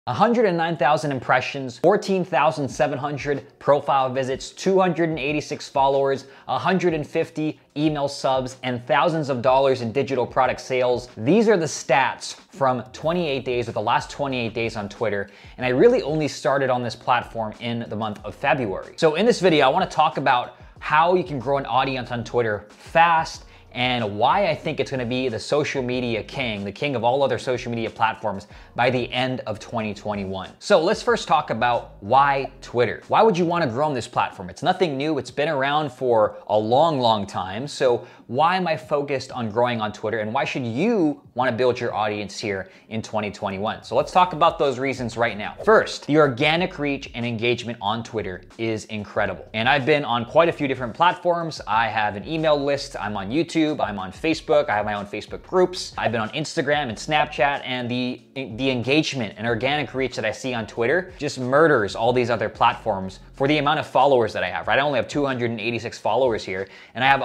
109,000 impressions, 14,700 profile visits, 286 followers, 150 email subs, and thousands of dollars in digital product sales. These are the stats from 28 days, or the last 28 days on Twitter. And I really only started on this platform in the month of February. So in this video, I want to talk about how you can grow an audience on Twitter fast, and why I think it's gonna be the social media king, the king of all other social media platforms by the end of 2021. So let's first talk about why Twitter. Why would you wanna grow on this platform? It's nothing new, it's been around for a long, long time. So why am I focused on growing on Twitter, and why should you wanna build your audience here in 2021? So let's talk about those reasons right now. First, the organic reach and engagement on Twitter is incredible. And I've been on quite a few different platforms. I have an email list, I'm on YouTube, I'm on Facebook, I have my own Facebook groups, I've been on Instagram and Snapchat, and the engagement and organic reach that I see on Twitter just murders all these other platforms for the amount of followers that I have, right? I only have 286 followers here, and I have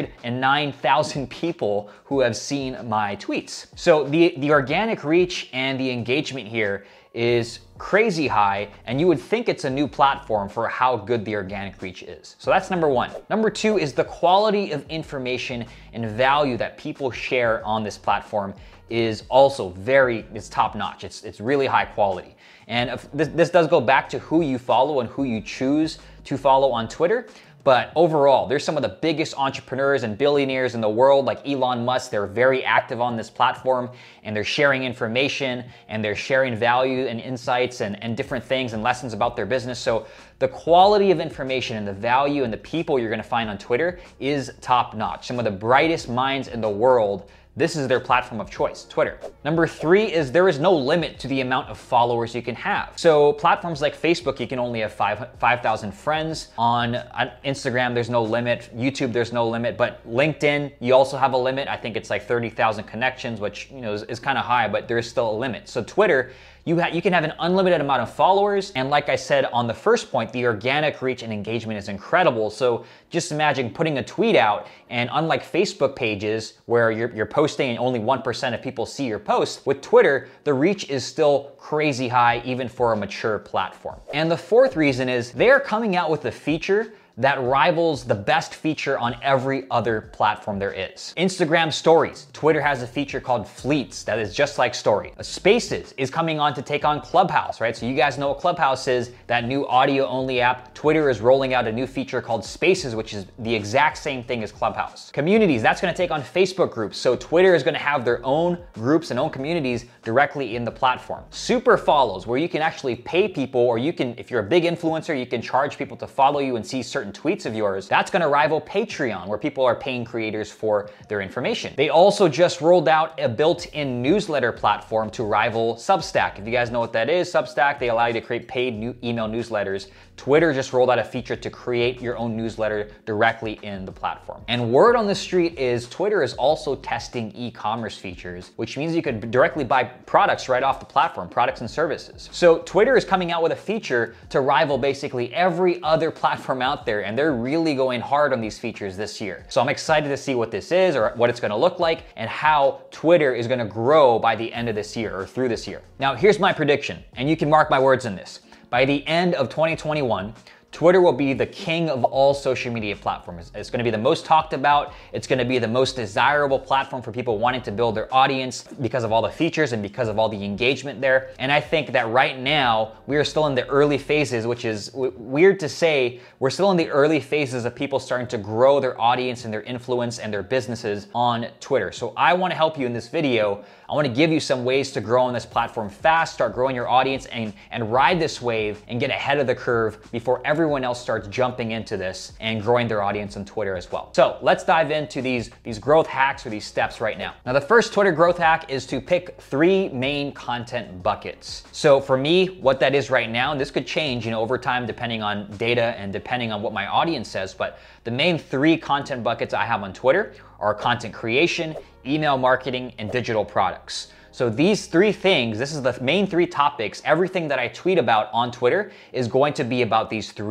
109,000 people who have seen my tweets. So the organic reach and the engagement here is crazy high, and you would think it's a new platform for how good the organic reach is. So that's number one. Number two is the quality of information and value that people share on this platform is also it's top notch. It's really high quality. And this does go back to who you follow and who you choose to follow on Twitter. But overall, there's some of the biggest entrepreneurs and billionaires in the world, like Elon Musk. They're very active on this platform, and they're sharing information, and they're sharing value and insights and different things and lessons about their business. So the quality of information and the value and the people you're gonna find on Twitter is top notch. Some of the brightest minds in the world, this is their platform of choice, Twitter. Number three is there is no limit to the amount of followers you can have. So platforms like Facebook, you can only have 5,000 friends. On Instagram, there's no limit. YouTube, there's no limit. But LinkedIn, you also have a limit. I think it's like 30,000 connections, which is kind of high, but there is still a limit. So Twitter, you can have an unlimited amount of followers. And like I said on the first point, the organic reach and engagement is incredible. So just imagine putting a tweet out, and unlike Facebook pages where you're posting and only 1% of people see your post, with Twitter, the reach is still crazy high even for a mature platform. And the fourth reason is they're coming out with a feature that rivals the best feature on every other platform there is. Instagram Stories. Twitter has a feature called Fleets that is just like Story. Spaces is coming on to take on Clubhouse, right? So you guys know what Clubhouse is, that new audio-only app. Twitter is rolling out a new feature called Spaces, which is the exact same thing as Clubhouse. Communities, that's gonna take on Facebook groups. So Twitter is gonna have their own groups and own communities directly in the platform. Super follows, where you can actually pay people, or you can, if you're a big influencer, you can charge people to follow you and see certain tweets of yours. That's gonna rival Patreon, where people are paying creators for their information. They also just rolled out a built-in newsletter platform to rival Substack. If you guys know what that is, Substack, they allow you to create paid email newsletters. Twitter just rolled out a feature to create your own newsletter directly in the platform. And word on the street is Twitter is also testing e-commerce features, which means you could directly buy products right off the platform, products and services. So Twitter is coming out with a feature to rival basically every other platform out there, and they're really going hard on these features this year. So I'm excited to see what this is, or what it's gonna look like, and how Twitter is gonna grow by the end of this year, or through this year. Now, here's my prediction, and you can mark my words in this. By the end of 2021, Twitter will be the king of all social media platforms. It's gonna be the most talked about. It's gonna be the most desirable platform for people wanting to build their audience because of all the features and because of all the engagement there. And I think that right now, we are still in the early phases, which is weird to say. We're still in the early phases of people starting to grow their audience and their influence and their businesses on Twitter. So I wanna help you in this video. I wanna give you some ways to grow on this platform fast, start growing your audience, and ride this wave and get ahead of the curve before everyone else starts jumping into this and growing their audience on Twitter as well. So let's dive into these growth hacks or these steps right now. Now, the first Twitter growth hack is to pick 3 main content buckets. So for me, what that is right now, and this could change, over time depending on data and depending on what my audience says, but the main 3 content buckets I have on Twitter are content creation, email marketing, and digital products. So these 3 things, this is the main 3 topics. Everything that I tweet about on Twitter is going to be about these 3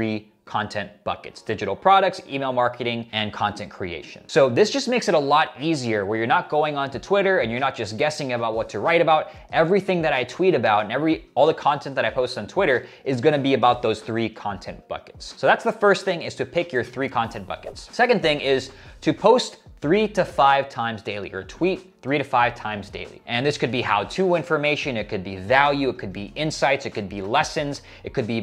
content buckets: digital products, email marketing, and content creation. So this just makes it a lot easier where you're not going onto Twitter and you're not just guessing about what to write about. Everything that I tweet about and all the content that I post on Twitter is gonna be about those 3 content buckets. So that's the first thing, is to pick your 3 content buckets. Second thing is to post 3 to 5 times daily, or tweet 3 to 5 times daily. And this could be how-to information, it could be value, it could be insights, it could be lessons, it could be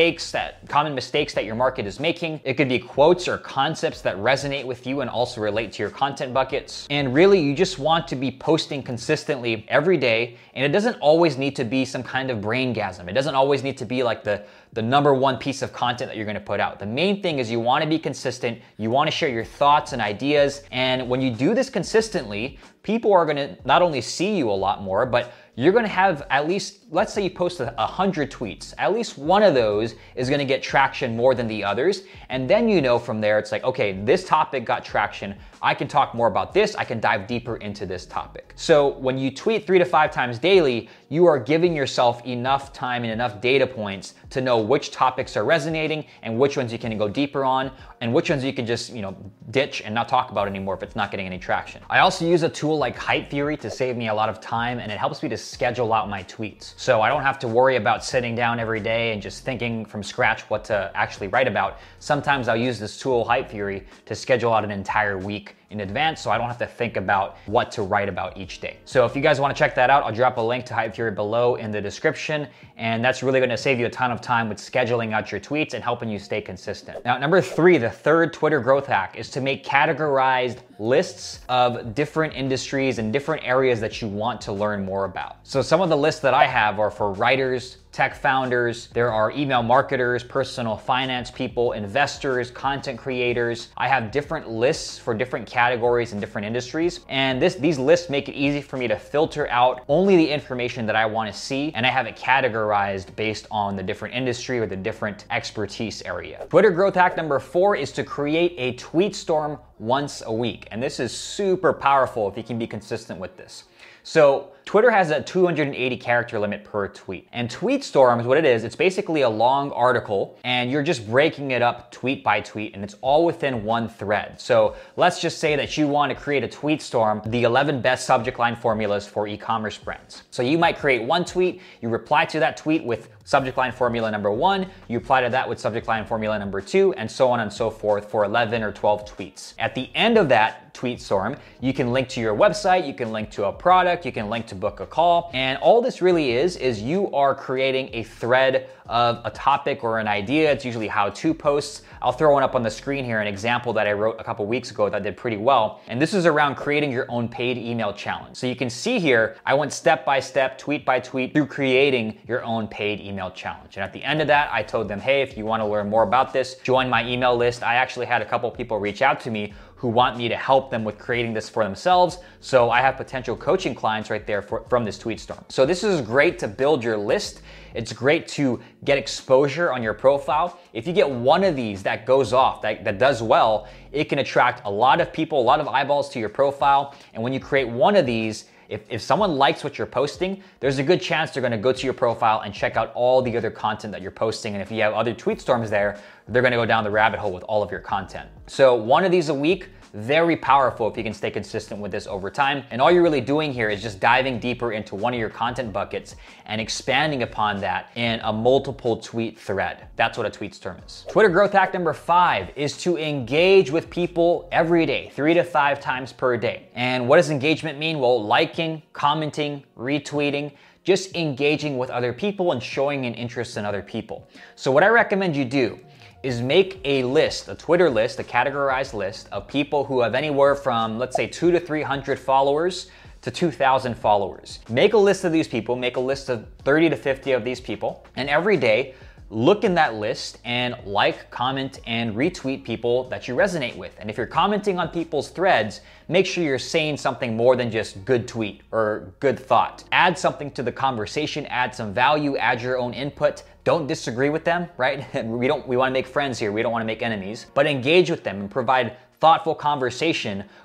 common mistakes that your market is making. It could be quotes or concepts that resonate with you and also relate to your content buckets. And really, you just want to be posting consistently every day. And it doesn't always need to be some kind of braingasm. It doesn't always need to be like the number one piece of content that you're gonna put out. The main thing is you wanna be consistent, you wanna share your thoughts and ideas, and when you do this consistently, people are gonna not only see you a lot more, but you're gonna have at least, let's say you post 100 tweets, at least one of those is gonna get traction more than the others. And then you know from there, it's like, okay, this topic got traction. I can talk more about this. I can dive deeper into this topic. So when you tweet 3 to 5 times daily, you are giving yourself enough time and enough data points to know which topics are resonating and which ones you can go deeper on and which ones you can just, ditch and not talk about anymore if it's not getting any traction. I also use a tool like Hype Theory to save me a lot of time, and it helps me to schedule out my tweets. So I don't have to worry about sitting down every day and just thinking from scratch what to actually write about. Sometimes I'll use this tool, Hype Theory, to schedule out an entire week in advance, so I don't have to think about what to write about each day. So if you guys wanna check that out, I'll drop a link to Hype Theory below in the description, and that's really gonna save you a ton of time with scheduling out your tweets and helping you stay consistent. Now, number 3, the third Twitter growth hack, is to make categorized lists of different industries and different areas that you want to learn more about. So some of the lists that I have are for writers, tech founders, there are email marketers, personal finance people, investors, content creators. I have different lists for different categories and different industries. And these lists make it easy for me to filter out only the information that I want to see. And I have it categorized based on the different industry or the different expertise area. Twitter growth hack number 4 is to create a tweet storm once a week. And this is super powerful if you can be consistent with this. So Twitter has a 280 character limit per tweet. And tweet storms, what it is, it's basically a long article and you're just breaking it up tweet by tweet and it's all within one thread. So let's just say that you want to create a tweet storm, the 11 best subject line formulas for e-commerce brands. So you might create one tweet, you reply to that tweet with subject line formula number 1, you apply to that with subject line formula number 2, and so on and so forth for 11 or 12 tweets. At the end of that tweet storm, you can link to your website, you can link to a product, you can link to book a call, and all this really is you are creating a thread of a topic or an idea. It's usually how-to posts. I'll throw one up on the screen here, an example that I wrote a couple weeks ago that did pretty well. And this is around creating your own paid email challenge. So you can see here, I went step by step, tweet by tweet through creating your own paid email challenge. And at the end of that, I told them, hey, if you want to learn more about this, join my email list. I actually had a couple people reach out to me who want me to help them with creating this for themselves. So I have potential coaching clients right there from this tweet storm. So this is great to build your list. It's great to get exposure on your profile. If you get one of these that goes off, that does well, it can attract a lot of people, a lot of eyeballs to your profile. And when you create one of these, if someone likes what you're posting, there's a good chance they're gonna go to your profile and check out all the other content that you're posting. And if you have other tweet storms there, they're gonna go down the rabbit hole with all of your content. So one of these a week, very powerful if you can stay consistent with this over time. And all you're really doing here is just diving deeper into one of your content buckets and expanding upon that in a multiple tweet thread. That's what a tweet storm is. Twitter growth hack number 5 is to engage with people every day, 3 to 5 times per day. And what does engagement mean? Well, liking, commenting, retweeting, just engaging with other people and showing an interest in other people. So what I recommend you do is make a list, a Twitter list, a categorized list of people who have anywhere from, let's say, 200 to 300 followers to 2,000 followers. Make a list of these people, make a list of 30 to 50 of these people, and every day, look in that list and like, comment, and retweet people that you resonate with. And if you're commenting on people's threads, make sure you're saying something more than just good tweet or good thought. Add something to the conversation, add some value, add your own input. Don't disagree with them, right? We want to make friends here. We don't want to make enemies, but engage with them and provide thoughtful conversation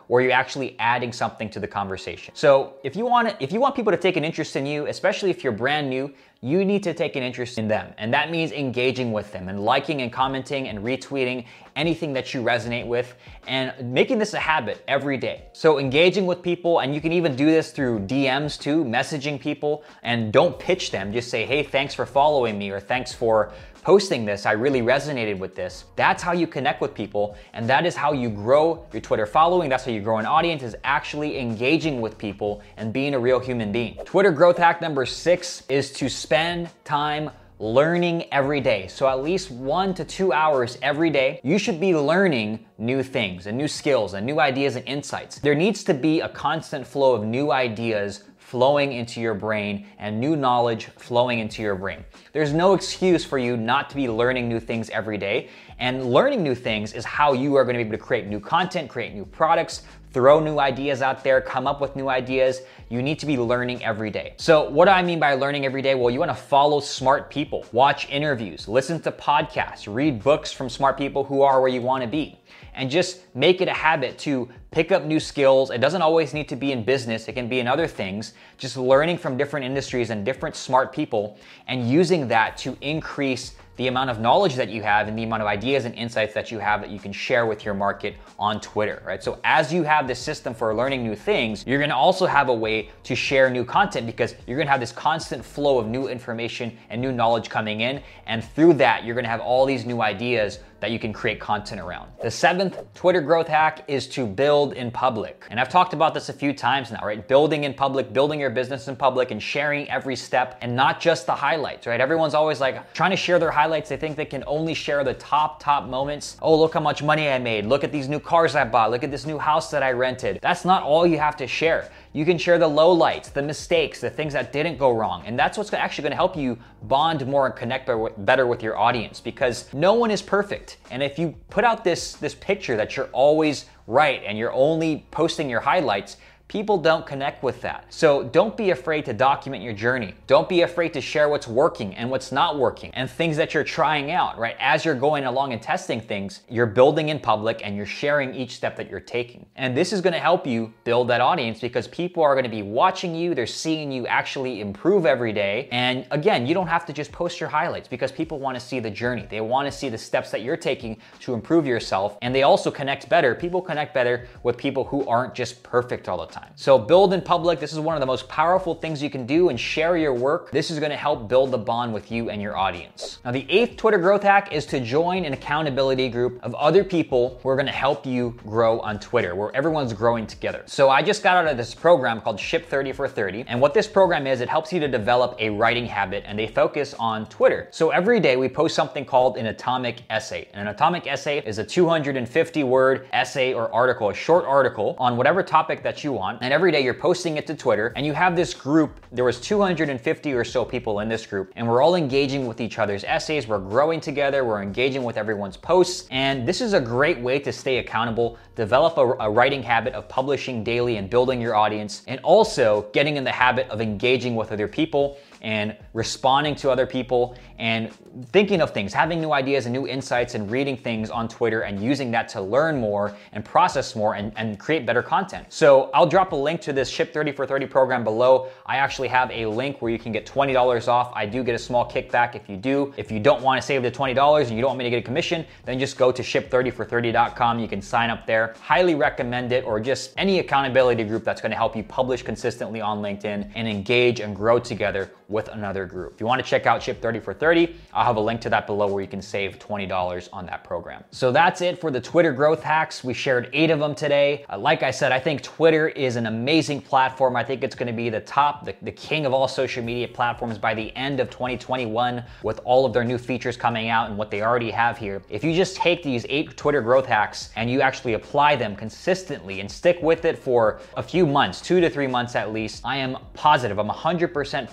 or you're actually adding something to the conversation. So if you want people to take an interest in you, especially if you're brand new, you need to take an interest in them. And that means engaging with them and liking and commenting and retweeting anything that you resonate with and making this a habit every day. So engaging with people, and you can even do this through DMs too, messaging people, and don't pitch them. Just say, hey, thanks for following me, or thanks for posting this. I really resonated with this. That's how you connect with people, and that is how you grow your Twitter following. That's how you grow an audience, is actually engaging with people and being a real human being. Twitter growth hack number 6 is to spend time learning every day. So at least 1 to 2 hours every day, you should be learning new things and new skills and new ideas and insights. There needs to be a constant flow of new ideas flowing into your brain and new knowledge flowing into your brain. There's no excuse for you not to be learning new things every day. And learning new things is how you are going to be able to create new content, create new products, throw new ideas out there, come up with new ideas. You need to be learning every day. So what do I mean by learning every day? Well, you want to follow smart people, watch interviews, listen to podcasts, read books from smart people who are where you want to be. And just make it a habit to pick up new skills. It doesn't always need to be in business. It can be in other things. Just learning from different industries and different smart people and using that to increase the amount of knowledge that you have and the amount of ideas and insights that you have that you can share with your market on Twitter, right? So as you have this system for learning new things, you're gonna also have a way to share new content, because you're gonna have this constant flow of new information and new knowledge coming in. And through that, you're gonna have all these new ideas that you can create content around. The 7th Twitter growth hack is to build in public. And I've talked about this a few times now, right? Building in public, building your business in public, and sharing every step and not just the highlights, right? Everyone's always like trying to share their highlights. They think they can only share the top moments. Oh, look how much money I made. Look at these new cars I bought. Look at this new house that I rented. That's not all you have to share. You can share the lowlights, the mistakes, the things that didn't go wrong. And that's what's actually gonna help you bond more and connect better with your audience, because no one is perfect. And if you put out this picture that you're always right and you're only posting your highlights, people don't connect with that. So don't be afraid to document your journey. Don't be afraid to share what's working and what's not working and things that you're trying out, right? As you're going along and testing things, you're building in public and you're sharing each step that you're taking. And this is gonna help you build that audience, because people are gonna be watching you, they're seeing you actually improve every day. And again, you don't have to just post your highlights, because people wanna see the journey. They wanna see the steps that you're taking to improve yourself. And they also connect better. People connect better with people who aren't just perfect all the time. So build in public. This is one of the most powerful things you can do, and share your work. This is gonna help build the bond with you and your audience. Now, the 8th Twitter growth hack is to join an accountability group of other people who are gonna help you grow on Twitter, where everyone's growing together. So I just got out of this program called Ship 30 for 30. And what this program is, it helps you to develop a writing habit, and they focus on Twitter. So every day we post something called an atomic essay. And an atomic essay is a 250 word essay or article, a short article on whatever topic that you want. And every day you're posting it to Twitter, and you have this group. There was 250 or so people in this group, and we're all engaging with each other's essays. We're growing together. We're engaging with everyone's posts. And this is a great way to stay accountable, develop a writing habit of publishing daily and building your audience, and also getting in the habit of engaging with other people and responding to other people and thinking of things, having new ideas and new insights, and reading things on Twitter and using that to learn more and process more and create better content. So I'll drop a link to this Ship 30 for 30 program below. I actually have a link where you can get $20 off. I do get a small kickback if you do. If you don't want to save the $20 and you don't want me to get a commission, then just go to ship30for30.com. You can sign up there. Highly recommend it, or just any accountability group that's going to help you publish consistently on LinkedIn and engage and grow together with another group. If you want to check out Ship 30 for 30, I'll have a link to that below where you can save $20 on that program. So that's it for the Twitter growth hacks. We shared 8 of them today. Like I said, I think Twitter is an amazing platform. I think it's going to be the king of all social media platforms by the end of 2021, with all of their new features coming out and what they already have here. If you just take these 8 Twitter growth hacks and you actually apply them consistently and stick with it for a few months, 2 to 3 months at least, I am positive, I'm 100% positive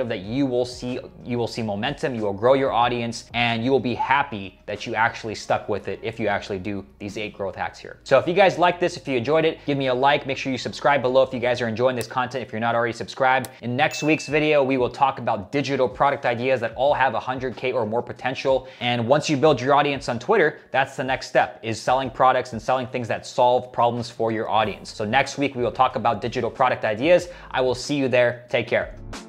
that you will see momentum, you will grow your audience, and you will be happy that you actually stuck with it if you actually do these 8 growth hacks here. So if you guys like this, if you enjoyed it, give me a like. Make sure you subscribe below if you guys are enjoying this content, if you're not already subscribed. In next week's video, we will talk about digital product ideas that all have 100K or more potential. And once you build your audience on Twitter, that's the next step, is selling products and selling things that solve problems for your audience. So next week, we will talk about digital product ideas. I will see you there. Take care.